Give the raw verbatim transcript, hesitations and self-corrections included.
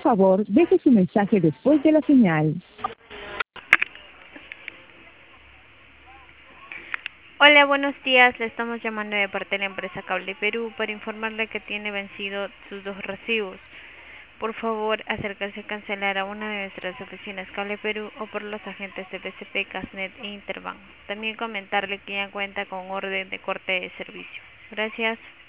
favor, deje su mensaje después de la señal. Hola, buenos días. Le estamos llamando de parte de la empresa Cable Perú para informarle que tiene vencido sus dos recibos. Por favor, acercarse a cancelar a una de nuestras oficinas Cable Perú o por los agentes de B C P, Casnet e Interbank. También comentarle que ya cuenta con orden de corte de servicio. Gracias.